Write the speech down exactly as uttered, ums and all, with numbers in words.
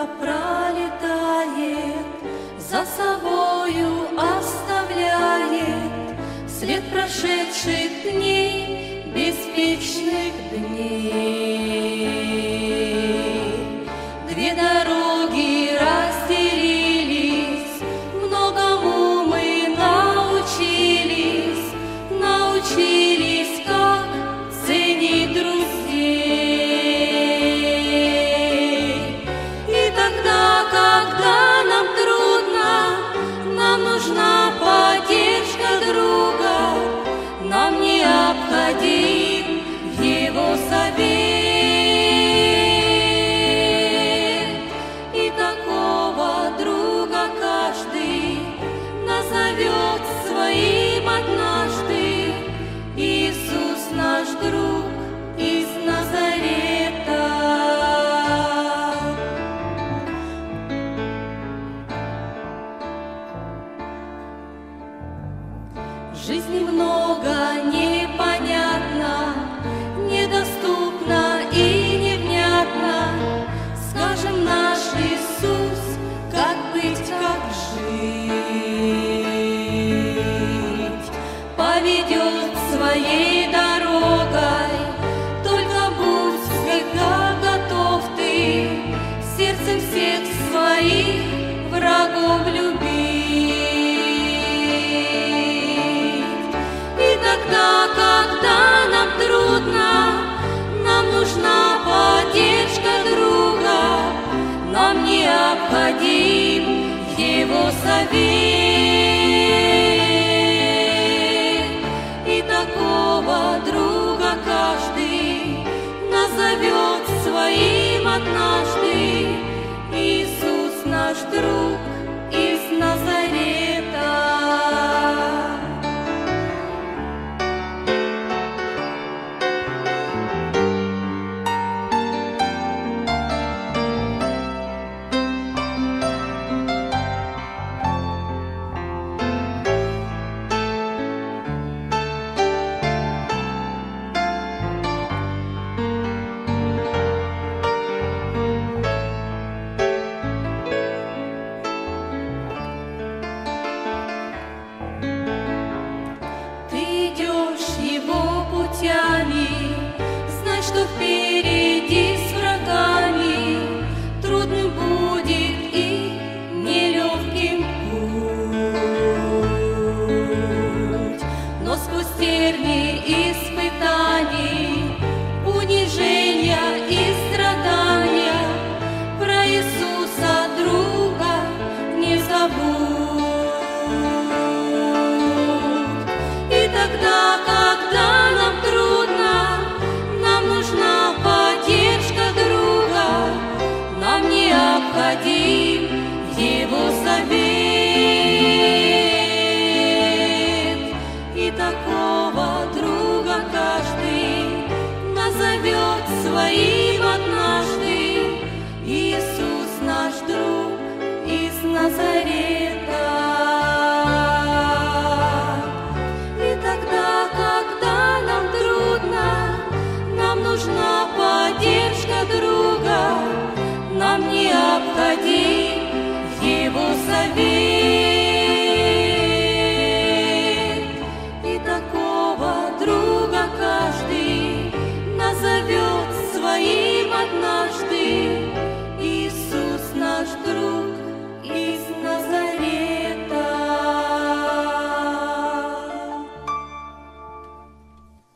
дорога пролетает, за собою оставляет след прошедших дней, беспечных дней. Две дороги разделились, многому мы научились, научились, как ценить друзей. И тогда, когда нам трудно, нам нужна поддержка друга, нам необходим его совет. И такого друга каждый назовет своим однажды. Иисус наш друг из Назарета. В жизни много непонятно, недоступно и невнятно. Скажем, наш Иисус, как быть, как жить, поведет своей дорогой. Только будь всегда готов ты сердцем всех своих врагов любить. И тогда, когда нам трудно, нам нужна поддержка друга, нам необходим его совет. И такого друга каждый назовет своим однажды. Иисус наш друг из Назарета. Знай, что впереди с врагами трудным будет и нелегким путь, но сквозь тернии испытаний